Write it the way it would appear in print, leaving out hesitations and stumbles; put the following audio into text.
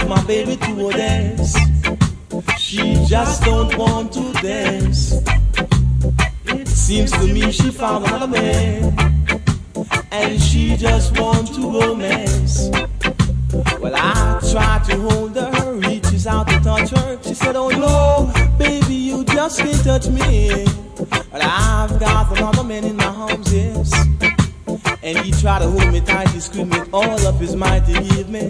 my baby to a dance. She just don't want to dance. It seems to me she found another man, and she just wants to romance. Well, I tried to hold her, reaches out to touch her. She said, oh no, baby, you just can't touch me. Well, I've got another man in my arms, yes. And he tried to hold me tight, he screamed with all of his might to give me